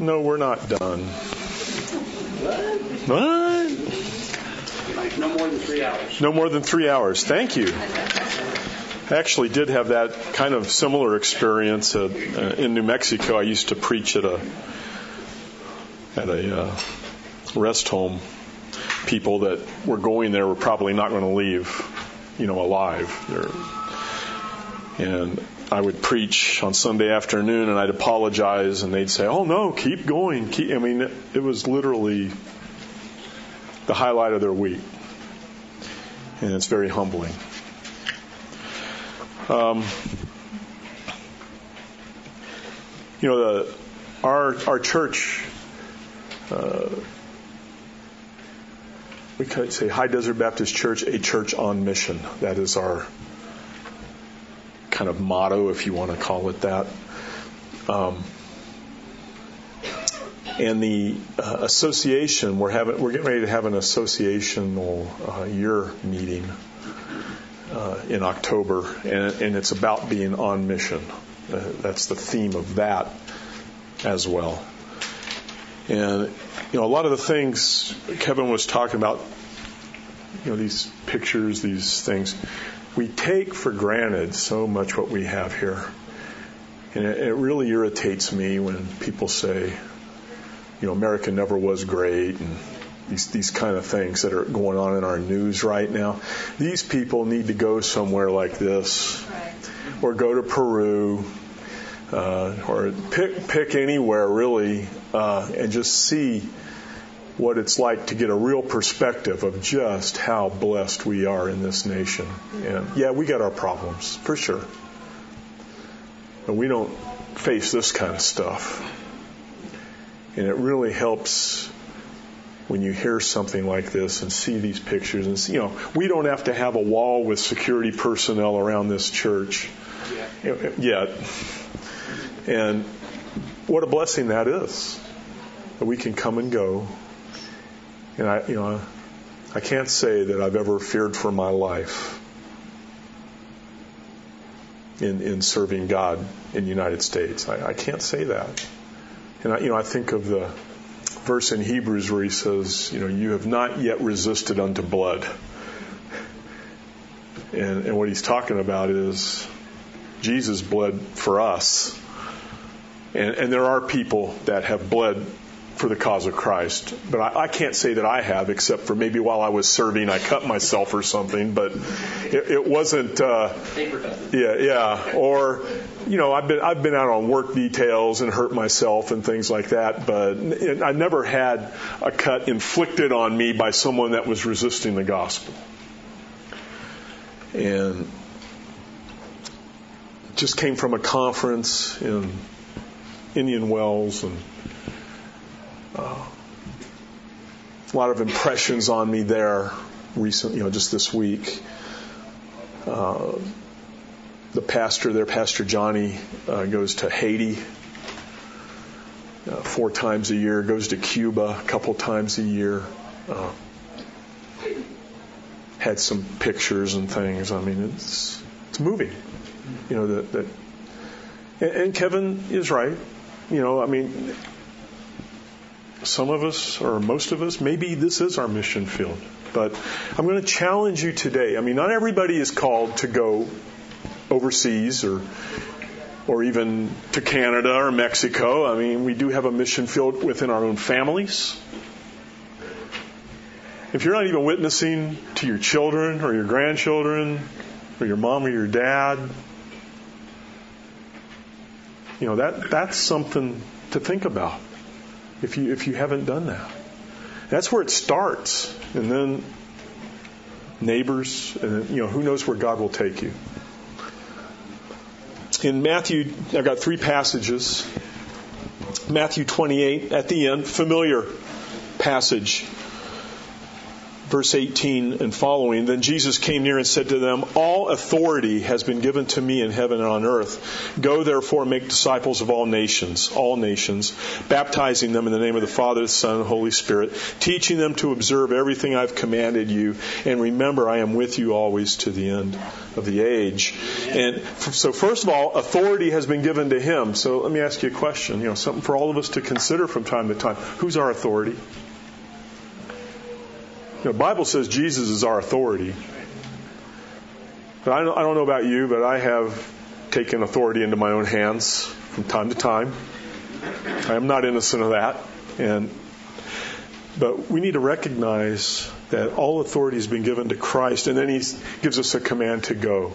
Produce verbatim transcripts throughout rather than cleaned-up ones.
no, we're not done. What? What? No more than three hours. No more than three hours. Thank you. I actually did have that kind of similar experience at, uh, in New Mexico. I used to preach at a at a uh, rest home. People that were going there were probably not going to leave, you know, alive. They're, and I would preach on Sunday afternoon, and I'd apologize, and they'd say, "Oh no, keep going." Keep. I mean, it, it was literally the highlight of their week, and it's very humbling. Um, you know, the, our our church, uh, we could say High Desert Baptist Church, a church on mission. That is our kind of motto, if you want to call it that. Um, and the uh, association, we're having we're getting ready to have an associational uh, year meeting. Uh, in October, and, and it's about being on mission. Uh, that's the theme of that as well. And, you know, a lot of the things Kevin was talking about, you know, these pictures, these things, we take for granted so much what we have here. And it, it really irritates me when people say, you know, America never was great, and These, these kind of things that are going on in our news right now. These people need to go somewhere like this, right. Or go to Peru, uh, or pick pick anywhere really, uh, and just see what it's like to get a real perspective of just how blessed we are in this nation. And yeah, we got our problems for sure, but we don't face this kind of stuff, and it really helps when you hear something like this and see these pictures. And see, you know, we don't have to have a wall with security personnel around this church yet. yet. And what a blessing that is, that we can come and go. And I, you know, I can't say that I've ever feared for my life in in serving God in the United States. I, I can't say that. And I, you know, I think of the verse in Hebrews where he says, you know, you have not yet resisted unto blood. And, and what he's talking about is Jesus bled for us. And, and there are people that have bled for the cause of Christ. But I, I can't say that I have, except for maybe while I was serving, I cut myself or something. But it, it wasn't. Uh, yeah, yeah. Or, you know, I've been I've been out on work details and hurt myself and things like that. But I never had a cut inflicted on me by someone that was resisting the gospel. And just came from a conference in Indian Wells, and Uh, a lot of impressions on me there recently, you know, just this week. Uh, the pastor there, Pastor Johnny, uh, goes to Haiti uh, four times a year, goes to Cuba a couple times a year. Uh, had some pictures and things. I mean, it's it's moving. You know, that, that and, and Kevin is right. You know, I mean, some of us, or most of us, maybe this is our mission field. But I'm going to challenge you today. I mean, not everybody is called to go overseas or or even to Canada or Mexico. I mean, we do have a mission field within our own families. If you're not even witnessing to your children or your grandchildren or your mom or your dad, you know, that that's something to think about. If you if you haven't done that, that's where it starts, and then neighbors, and then, you know, who knows where God will take you. In Matthew, I've got three passages. Matthew twenty-eight at the end, familiar passage. verse eighteen and following, then Jesus came near and said to them, all authority has been given to me in heaven and on earth. Go therefore and make disciples of all nations, all nations, baptizing them in the name of the Father, the Son, and the Holy Spirit, teaching them to observe everything I've commanded you. And remember, I am with you always to the end of the age. And so first of all, authority has been given to him. So let me ask you a question, you know, something for all of us to consider from time to time. Who's our authority? You know, the Bible says Jesus is our authority. But I don't, I don't know about you, but I have taken authority into my own hands from time to time. I am not innocent of that. And but we need to recognize that all authority has been given to Christ, and then he gives us a command to go.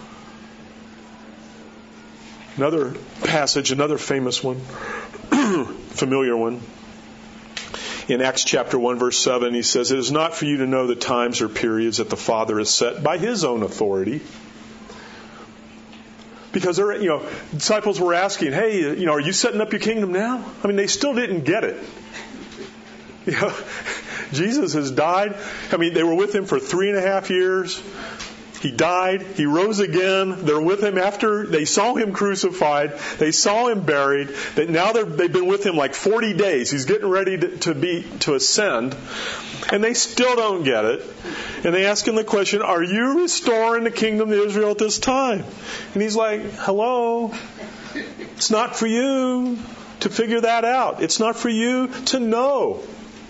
Another passage, another famous one, familiar one. In Acts chapter one, verse seven, he says, it is not for you to know the times or periods that the Father has set by his own authority. Because they're, you know, disciples were asking, hey, you know, are you setting up your kingdom now? I mean, they still didn't get it. You know, Jesus has died. I mean, they were with him for three and a half years. He died. He rose again. They're with him after they saw him crucified. They saw him buried. That now they've been with him like forty days. He's getting ready to, to be to ascend, and they still don't get it. And they ask him the question, "Are you restoring the kingdom to Israel at this time?" And he's like, "Hello, it's not for you to figure that out. It's not for you to know.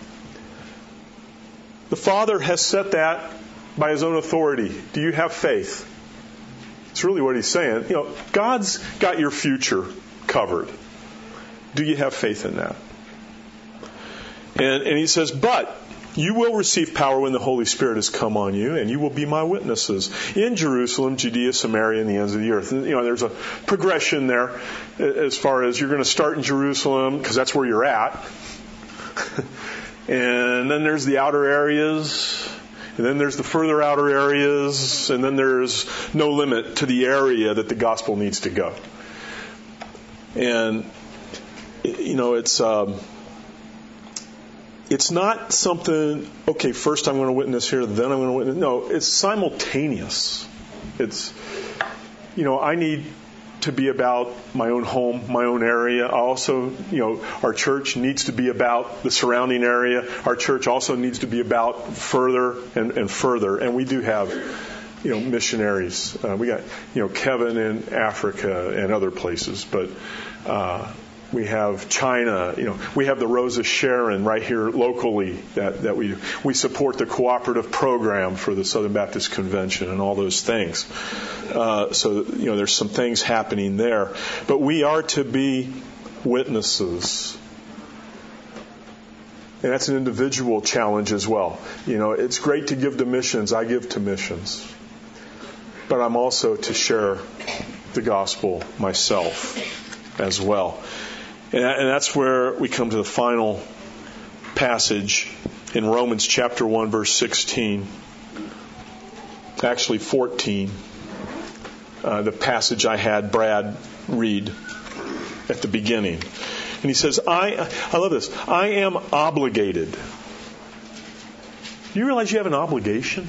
The Father has set that by his own authority. Do you have faith?" It's really what he's saying. You know, God's got your future covered. Do you have faith in that? And, and he says, but you will receive power when the Holy Spirit has come on you, and you will be my witnesses in Jerusalem, Judea, Samaria, and the ends of the earth. And, you know, there's a progression there as far as you're going to start in Jerusalem because that's where you're at. And then there's the outer areas. And then there's the further outer areas, and then there's no limit to the area that the gospel needs to go. And, you know, it's um, it's not something, okay, first I'm going to witness here, then I'm going to witness. No, it's simultaneous. It's, you know, I need to be about my own home, my own area. Also, you know, our church needs to be about the surrounding area. Our church also needs to be about further and, and further. And we do have, you know, missionaries. Uh, we got, you know, Kevin in Africa and other places. But uh, we have China. You know, we have the Rose of Sharon right here locally that, that we do. We support the cooperative program for the Southern Baptist Convention and all those things. Uh, so, you know, there's some things happening there. But we are to be witnesses. And that's an individual challenge as well. You know, it's great to give to missions. I give to missions. But I'm also to share the gospel myself as well. And that's where we come to the final passage in Romans chapter one, verse sixteen. Actually fourteen. Uh, the passage I had Brad read at the beginning. And he says, I, I love this. I am obligated. Do you realize you have an obligation?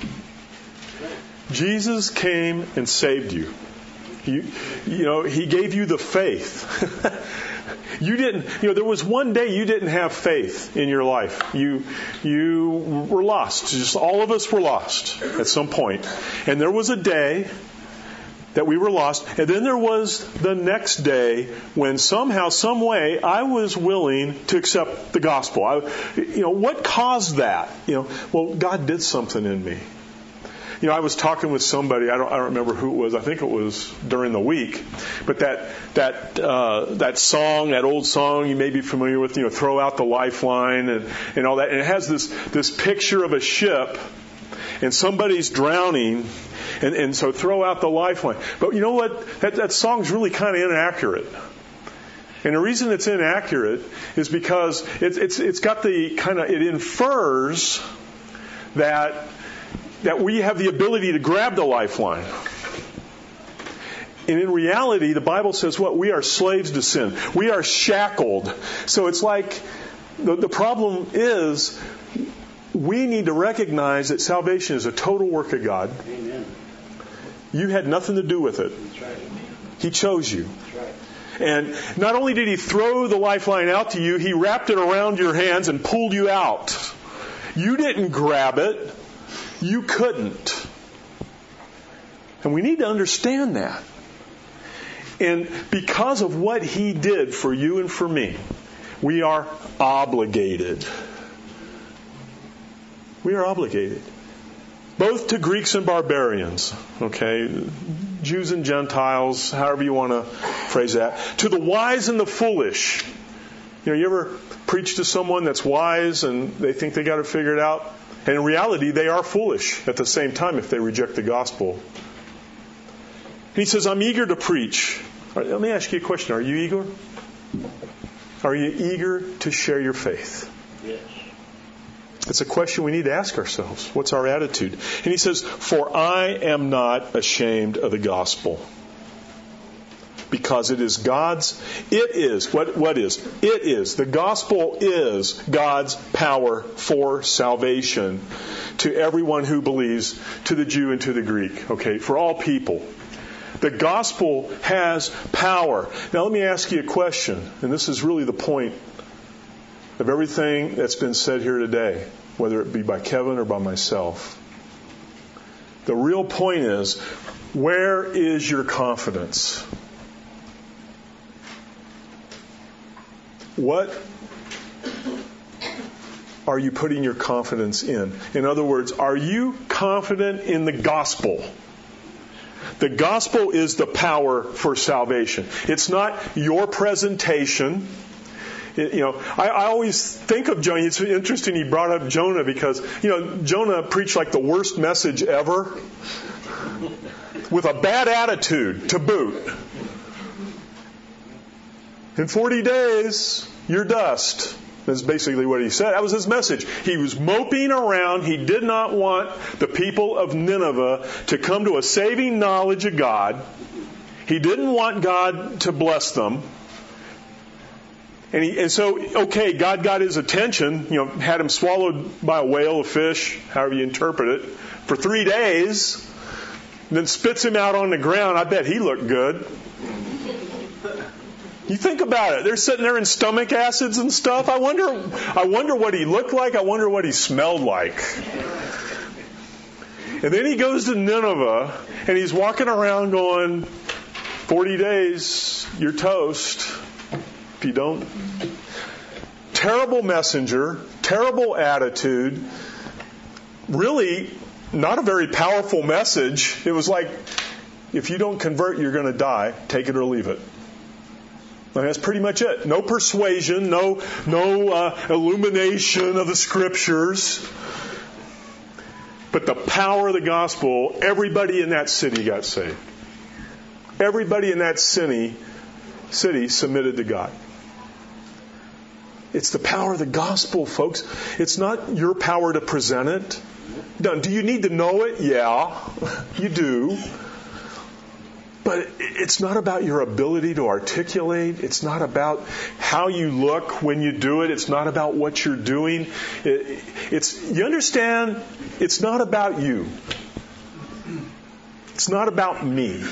Jesus came and saved you. You, you know, he gave you the faith. You didn't, you know, there was one day you didn't have faith in your life. You, you were lost. Just all of us were lost at some point. And there was a day that we were lost. And then there was the next day when somehow, some way, I was willing to accept the gospel. I, you know, what caused that? You know, well, God did something in me. You know, I was talking with somebody, I don't, I don't remember who it was, I think it was during the week, but that that uh, that song, that old song you may be familiar with, you know, Throw Out the Lifeline and, and all that, and it has this, this picture of a ship and somebody's drowning, and, and so throw out the lifeline. But you know what? That, that song's really kind of inaccurate. And the reason it's inaccurate is because it's it's it's got the kind of, it infers that that we have the ability to grab the lifeline. And in reality, the Bible says what? We are slaves to sin. We are shackled. So it's like, the, the problem is, we need to recognize that salvation is a total work of God. Amen. You had nothing to do with it. That's right. He chose you. That's right. And not only did He throw the lifeline out to you, He wrapped it around your hands and pulled you out. You didn't grab it. You couldn't. And we need to understand that. And because of what He did for you and for me, we are obligated. We are obligated. Both to Greeks and barbarians, okay? Jews and Gentiles, however you want to phrase that. To the wise and the foolish. You know, you ever preach to someone that's wise and they think they got it figured out? And in reality, they are foolish at the same time if they reject the gospel. He says, I'm eager to preach. Right, let me ask you a question. Are you eager? Are you eager to share your faith? Yes. It's a question we need to ask ourselves. What's our attitude? And he says, for I am not ashamed of the gospel. Because it is God's, it is, what, what is? It is, the gospel is God's power for salvation to everyone who believes, to the Jew and to the Greek, okay, for all people. The gospel has power. Now let me ask you a question, and this is really the point of everything that's been said here today, whether it be by Kevin or by myself. The real point is, where is your confidence? What are you putting your confidence in? In other words, are you confident in the gospel? The gospel is the power for salvation. It's not your presentation. It, you know, I, I always think of Jonah. It's interesting he brought up Jonah because, you know, Jonah preached like the worst message ever with a bad attitude to boot. In forty days, you're dust. That's basically what he said. That was his message. He was moping around. He did not want the people of Nineveh to come to a saving knowledge of God. He didn't want God to bless them. And, he, and so, okay, God got his attention, you know, had him swallowed by a whale, a fish, however you interpret it, for three days, and then spits him out on the ground. I bet he looked good. You think about it. They're sitting there in stomach acids and stuff. I wonder, I wonder what he looked like. I wonder what he smelled like. And then he goes to Nineveh, and he's walking around going, forty days, you're toast. If you don't. Terrible messenger, terrible attitude. Really, not a very powerful message. It was like, if you don't convert, you're going to die. Take it or leave it. And that's pretty much it. No persuasion, no no uh, illumination of the Scriptures. But the power of the gospel, everybody in that city got saved. Everybody in that city, city submitted to God. It's the power of the gospel, folks. It's not your power to present it. Now, do you need to know it? Yeah, you do. But it's not about your ability to articulate. It's not about how you look when you do it. It's not about what you're doing. It, it's, you understand, it's not about you. It's not about me.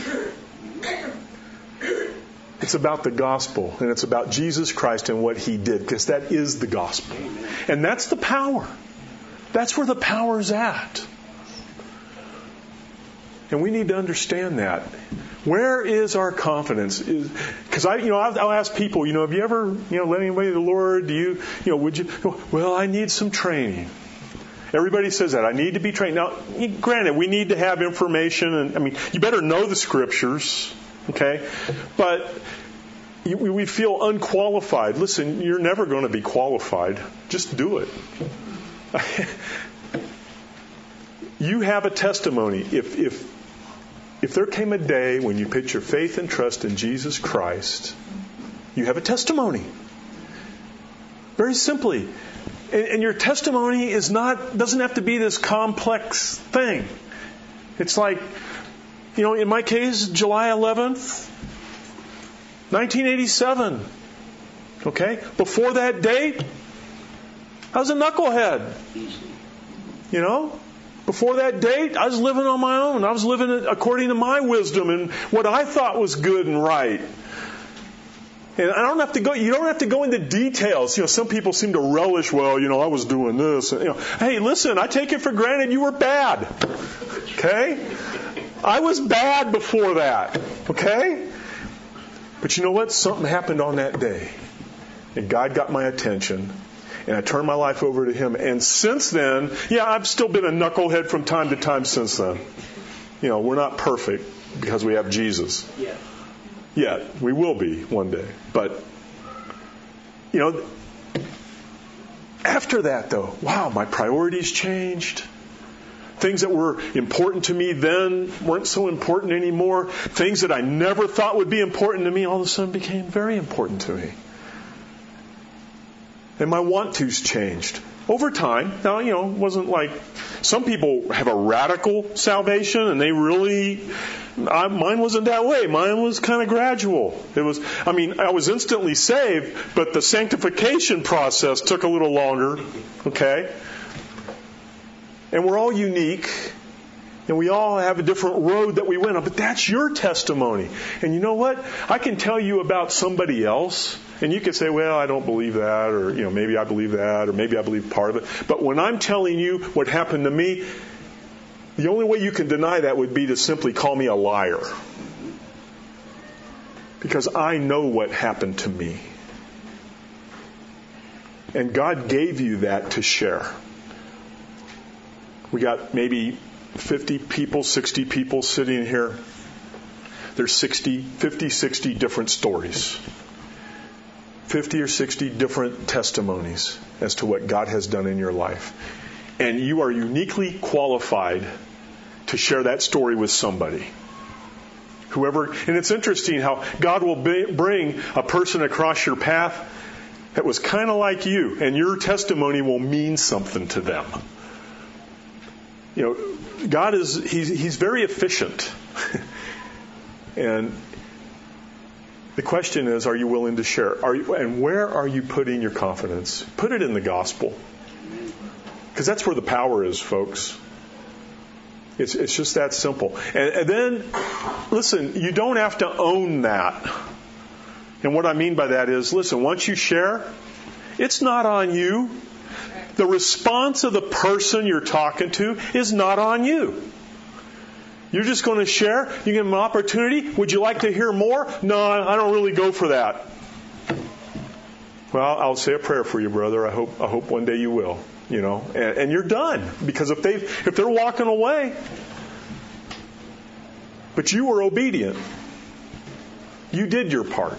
It's about the gospel, and it's about Jesus Christ and what He did, because that is the gospel. And that's the power. That's where the power's at. And we need to understand that. Where is our confidence? Because I, you know, I'll, I'll ask people, you know, have you ever, you know, led anybody to the Lord? Do you, you know, would you? Well, I need some training. Everybody says that. I need to be trained. Now, granted, we need to have information, and I mean, you better know the Scriptures, okay? But you, we feel unqualified. Listen, you're never going to be qualified. Just do it. You have a testimony. If if if there came a day when you put your faith and trust in Jesus Christ, you have a testimony. Very simply. And, and your testimony is not doesn't have to be this complex thing. It's like, you know, in my case, July eleventh, nineteen eighty-seven. Okay? Before that date, I was a knucklehead. You know? Before that date, I was living on my own. I was living according to my wisdom and what I thought was good and right. And I don't have to go, you don't have to go into details. You know, some people seem to relish, well, you know, I was doing this. And, you know, hey, listen, I take it for granted you were bad. Okay? I was bad before that. Okay? But you know what? Something happened on that day. And God got my attention. And I turned my life over to Him. And since then, yeah, I've still been a knucklehead from time to time since then. You know, we're not perfect because we have Jesus. Yeah. Yet. We will be one day. But, you know, after that, though, wow, my priorities changed. Things that were important to me then weren't so important anymore. Things that I never thought would be important to me all of a sudden became very important to me. And my want-tos changed over time. Now, you know, it wasn't like some people have a radical salvation and they really, I, mine wasn't that way. Mine was kind of gradual. It was, I mean, I was instantly saved, but the sanctification process took a little longer. Okay? And we're all unique. And we all have a different road that we went on. But that's your testimony. And you know what? I can tell you about somebody else. And you could say, well, I don't believe that. Or, you know, maybe I believe that. Or maybe I believe part of it. But when I'm telling you what happened to me, the only way you can deny that would be to simply call me a liar. Because I know what happened to me. And God gave you that to share. We got maybe fifty people, sixty people sitting here. There's sixty, fifty, sixty different stories. fifty or sixty different testimonies as to what God has done in your life. And you are uniquely qualified to share that story with somebody. Whoever, and it's interesting how God will be, bring a person across your path that was kind of like you, and your testimony will mean something to them. You know, God is, he's, he's very efficient. And the question is, are you willing to share? Are you, and where are you putting your confidence? Put it in the gospel. Because that's where the power is, folks. It's, it's just that simple. And, and then, listen, you don't have to own that. And what I mean by that is, listen, once you share, it's not on you. The response of the person you're talking to is not on you. You're just going to share. You give them an opportunity. Would you like to hear more? No, I don't really go for that. Well, I'll say a prayer for you, brother. I hope I hope one day you will. You know, and, and you're done. Because if they if they're walking away, but you were obedient, you did your part.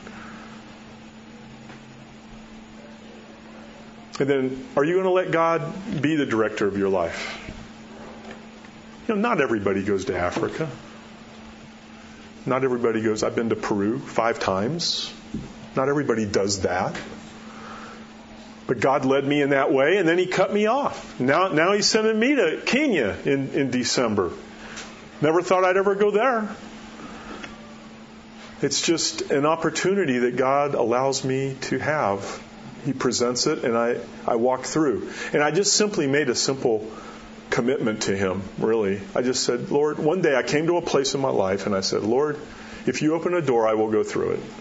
And then, are you going to let God be the director of your life? You know, not everybody goes to Africa. Not everybody goes, I've been to Peru five times. Not everybody does that. But God led me in that way, and then He cut me off. Now, now He's sending me to Kenya in, in December. Never thought I'd ever go there. It's just an opportunity that God allows me to have. He presents it, and I, I walk through. And I just simply made a simple commitment to Him, really. I just said, Lord, one day I came to a place in my life, and I said, Lord, if you open a door, I will go through it.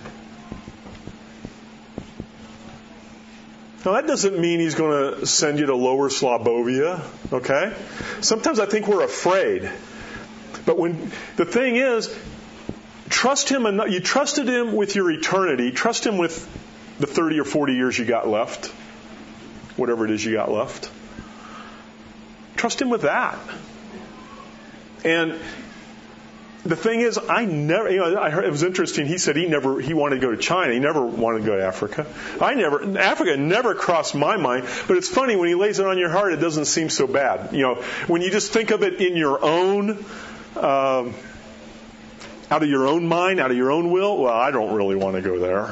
Now, that doesn't mean He's going to send you to Lower Slobovia, okay? Sometimes I think we're afraid. But when the thing is, trust Him enough. You trusted Him with your eternity. Trust Him with the thirty or forty years you got left. Whatever it is you got left. Trust Him with that. And the thing is, I never, you know, I heard, it was interesting. He said he never, he wanted to go to China. He never wanted to go to Africa. I never, Africa never crossed my mind. But it's funny, when He lays it on your heart, it doesn't seem so bad. You know, when you just think of it in your own, um, out of your own mind, out of your own will, well, I don't really want to go there.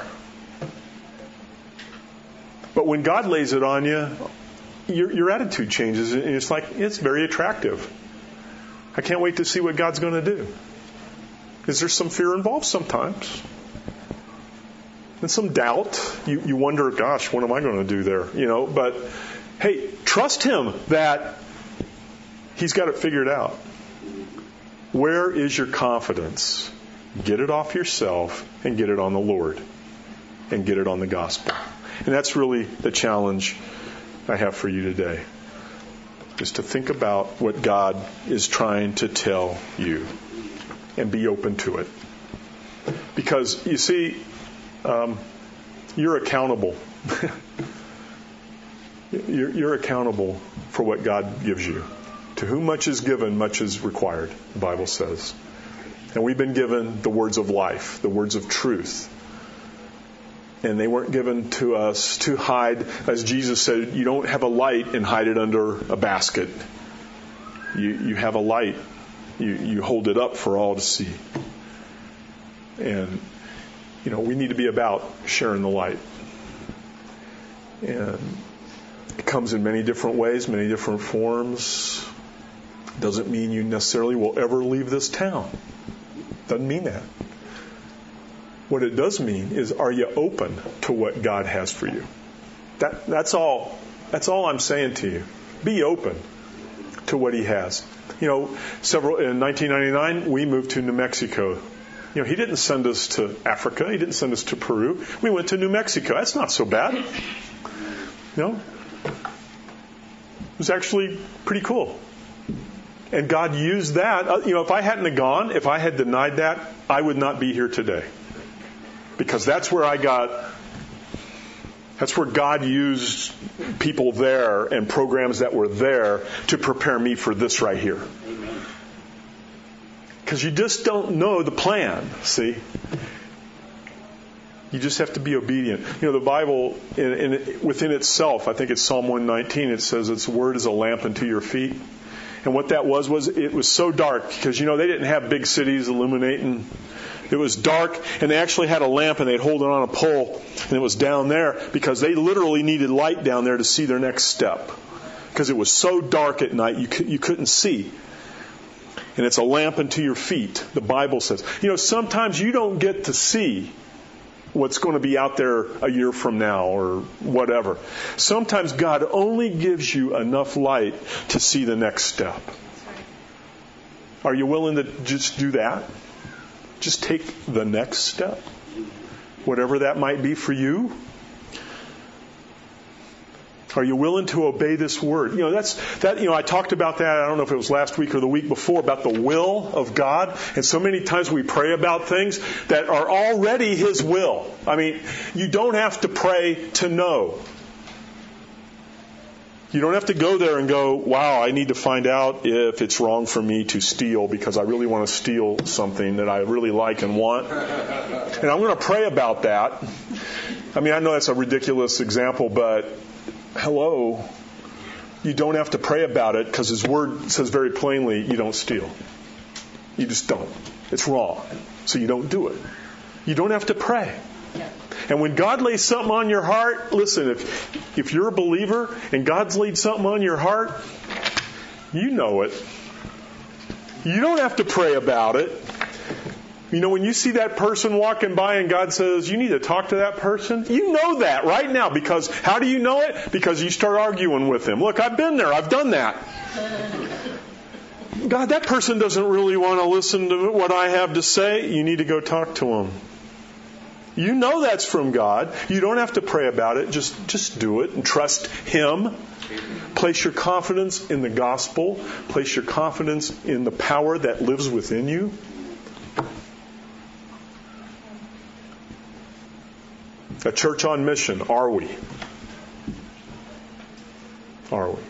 But when God lays it on you, your, your attitude changes. And it's like, it's very attractive. I can't wait to see what God's going to do. Is there some fear involved? Sometimes. And some doubt. You, you wonder, gosh, what am I going to do there? You know, but hey, trust Him that He's got it figured out. Where is your confidence? Get it off yourself and get it on the Lord and get it on the gospel. And that's really the challenge I have for you today, is to think about what God is trying to tell you and be open to it. Because, you see, um, you're accountable. you're, you're accountable for what God gives you. To whom much is given, much is required, the Bible says. And we've been given the words of life, the words of truth. And they weren't given to us to hide. As Jesus said, you don't have a light and hide it under a basket. You, you have a light. You, you hold it up for all to see. And, you know, we need to be about sharing the light. And it comes in many different ways, many different forms. Doesn't mean you necessarily will ever leave this town. Doesn't mean that. What it does mean is, are you open to what God has for you? That, that's all. That's all I'm saying to you. Be open to what He has. You know, several in nineteen ninety-nine we moved to New Mexico. You know, He didn't send us to Africa. He didn't send us to Peru. We went to New Mexico. That's not so bad. You know, it was actually pretty cool. And God used that. You know, if I hadn't have gone, if I had denied that, I would not be here today. Because that's where I got, that's where God used people there and programs that were there to prepare me for this right here. Because you just don't know the plan, see? You just have to be obedient. You know, the Bible, in, in, within itself, I think it's Psalm one nineteen, it says its word is a lamp unto your feet. And what that was, was it was so dark because, you know, they didn't have big cities illuminating. It was dark, and they actually had a lamp, and they'd hold it on a pole, and it was down there because they literally needed light down there to see their next step. Because it was so dark at night, you could, you couldn't see. And it's a lamp unto your feet, the Bible says. You know, sometimes you don't get to see what's going to be out there a year from now or whatever. Sometimes God only gives you enough light to see the next step. Are you willing to just do that? Just take the next step. Whatever that might be for you. Are you willing to obey this word? You know, that's that. You know, I talked about that. I don't know if it was last week or the week before, about the will of God. And so many times we pray about things that are already His will. I mean, you don't have to pray to know. You don't have to go there and go, wow, I need to find out if it's wrong for me to steal because I really want to steal something that I really like and want. And I'm going to pray about that. I mean, I know that's a ridiculous example, but hello, you don't have to pray about it because His Word says very plainly you don't steal. You just don't. It's wrong. So you don't do it. You don't have to pray. And when God lays something on your heart, listen, if if you're a believer and God's laid something on your heart, you know it. You don't have to pray about it. You know, when you see that person walking by and God says, you need to talk to that person, you know that right now. Because how do you know it? Because you start arguing with them. Look, I've been there. I've done that. God, that person doesn't really want to listen to what I have to say. You need to go talk to him. You know that's from God. You don't have to pray about it. Just, just do it and trust Him. Place your confidence in the gospel. Place your confidence in the power that lives within you. A church on mission, are we? Are we?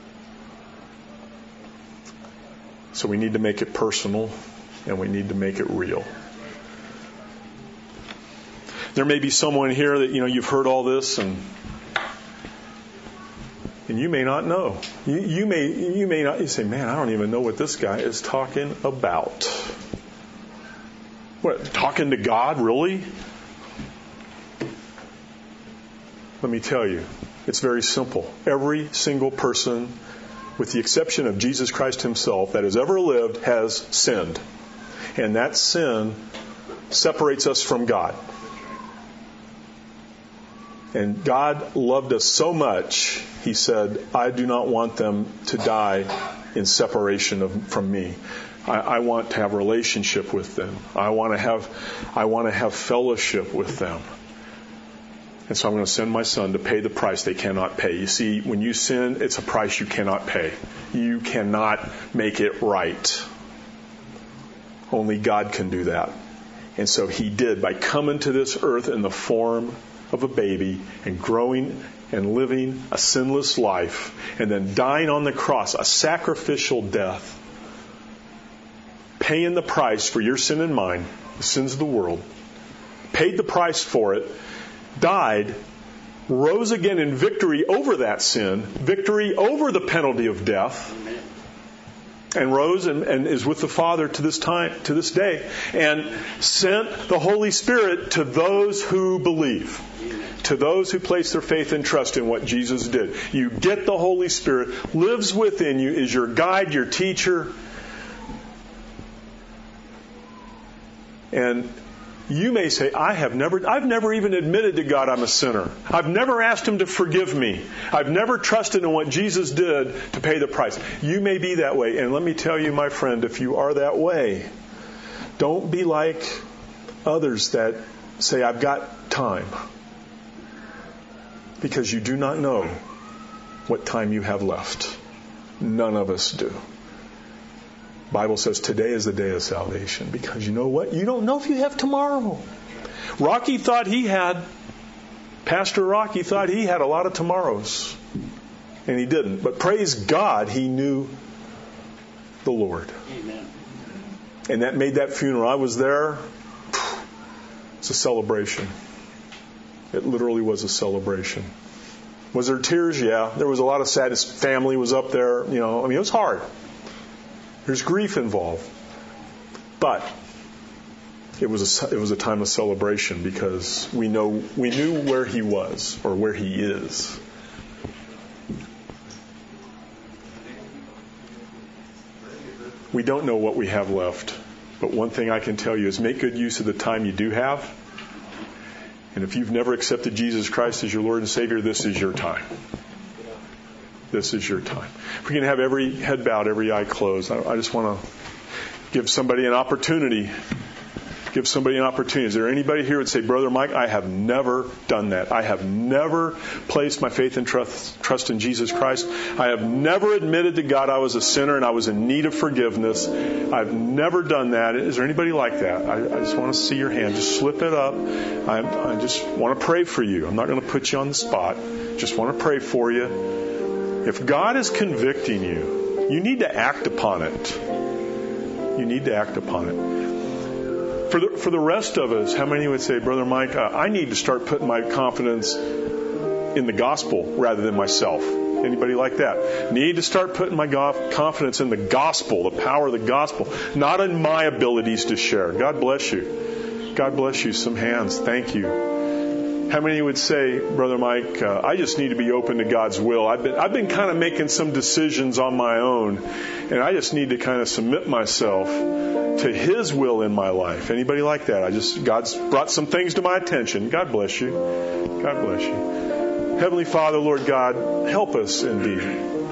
So we need to make it personal and we need to make it real. There may be someone here that, you know, you've heard all this and and you may not know. You, you may you may not. You say, man, I don't even know what this guy is talking about. What, talking to God, really? Let me tell you, it's very simple. Every single person, with the exception of Jesus Christ Himself, that has ever lived has sinned. And that sin separates us from God. And God loved us so much, He said, I do not want them to die in separation of, from me. I, I want to have a relationship with them. I want to have, I want to have fellowship with them. And so I'm going to send my son to pay the price they cannot pay. You see, when you sin, it's a price you cannot pay. You cannot make it right. Only God can do that. And so he did by coming to this earth in the form of a baby and growing and living a sinless life and then dying on the cross, a sacrificial death, paying the price for your sin and mine, the sins of the world, paid the price for it, died, rose again in victory over that sin, victory over the penalty of death, and rose and, and is with the Father to this time, to this day, and sent the Holy Spirit to those who believe, to those who place their faith and trust in what Jesus did. You get the Holy Spirit, lives within you, is your guide, your teacher, and you may say, I have never, I've never even admitted to God I'm a sinner. I've never asked Him to forgive me. I've never trusted in what Jesus did to pay the price. You may be that way. And let me tell you, my friend, if you are that way, don't be like others that say, I've got time. Because you do not know what time you have left. None of us do. Bible says today is the day of salvation, because you know what? You don't know if you have tomorrow. Rocky thought he had, Pastor Rocky thought he had a lot of tomorrows, and he didn't. But praise God, he knew the Lord. Amen. And that made that funeral. I was there. It's a celebration. It literally was a celebration. Was there tears? Yeah. There was a lot of sadness. Family was up there. You know, I mean, it was hard. There's grief involved. But it was a, it was a time of celebration because we know we knew where he was or where he is. We don't know what we have left. But one thing I can tell you is make good use of the time you do have. And if you've never accepted Jesus Christ as your Lord and Savior, this is your time. This is your time. If we can have every head bowed, every eye closed, I, I just want to give somebody an opportunity. Give somebody an opportunity. Is there anybody here who would say, Brother Mike, I have never done that. I have never placed my faith and trust, trust in Jesus Christ. I have never admitted to God I was a sinner and I was in need of forgiveness. I've never done that. Is there anybody like that? I, I just want to see your hand. Just slip it up. I, I just want to pray for you. I'm not going to put you on the spot. Just want to pray for you. If God is convicting you, you need to act upon it. You need to act upon it. For the, for the rest of us, how many would say, Brother Mike, uh, I need to start putting my confidence in the gospel rather than myself? Anybody like that? Need to start putting my go- confidence in the gospel, the power of the gospel, not in my abilities to share. God bless you. God bless you. Some hands. Thank you. How many would say, Brother Mike, uh, I just need to be open to God's will. I've been I've been kind of making some decisions on my own, and I just need to kind of submit myself to His will in my life. Anybody like that? I just God's brought some things to my attention. God bless you. God bless you. Heavenly Father, Lord God, help us indeed.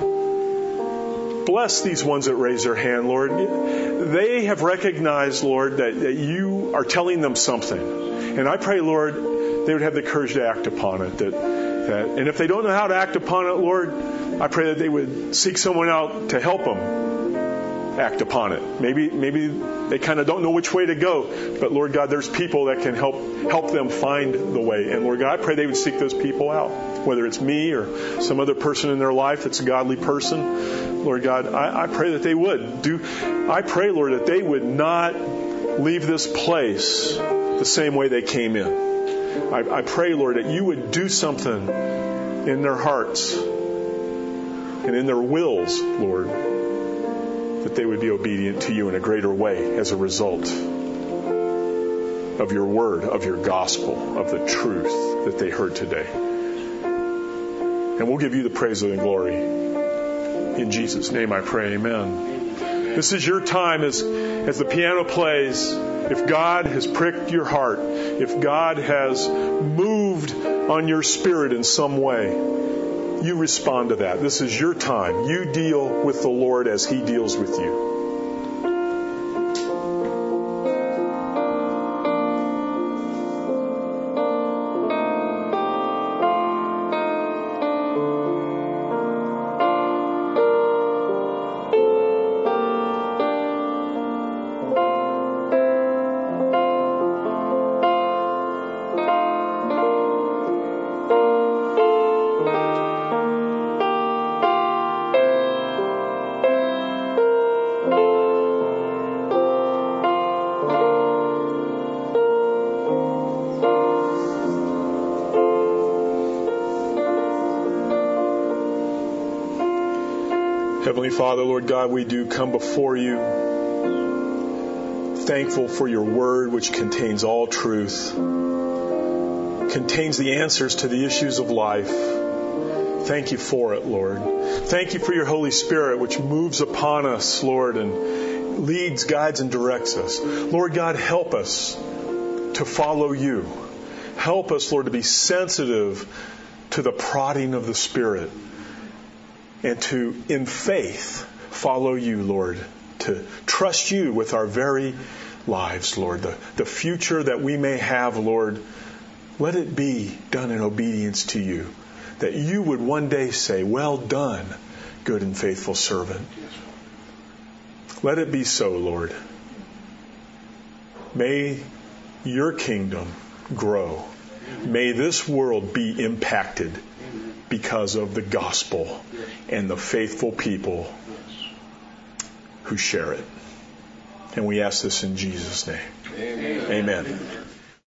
Bless these ones that raise their hand, Lord. They have recognized, Lord, that, that you are telling them something. And I pray, Lord, they would have the courage to act upon it. That, that, and if they don't know how to act upon it, Lord, I pray that they would seek someone out to help them act upon it. Maybe maybe they kind of don't know which way to go, but Lord God, there's people that can help help them find the way. And Lord God, I pray they would seek those people out, whether it's me or some other person in their life that's a godly person. Lord God, I, I pray that they would do. I pray, Lord, that they would not leave this place the same way they came in. I, I pray, Lord, that you would do something in their hearts and in their wills, Lord, that they would be obedient to you in a greater way as a result of your word, of your gospel, of the truth that they heard today. And we'll give you the praise and the glory. In Jesus' name I pray, amen. This is your time as, as the piano plays. If God has pricked your heart, if God has moved on your spirit in some way, You respond to that. This is your time. You deal with the Lord as He deals with you. Heavenly Father, Lord God, we do come before you, thankful for your word, which contains all truth, contains the answers to the issues of life. Thank you for it, Lord. Thank you for your Holy Spirit, which moves upon us, Lord, and leads, guides, and directs us. Lord God, help us to follow you. Help us, Lord, to be sensitive to the prodding of the Spirit, and to, in faith, follow you, Lord, to trust you with our very lives, Lord. The, the future that we may have, Lord, let it be done in obedience to you, that you would one day say, well done, good and faithful servant. Let it be so, Lord. May your kingdom grow. May this world be impacted because of the gospel and the faithful people who share it. And we ask this in Jesus' name. Amen. Amen.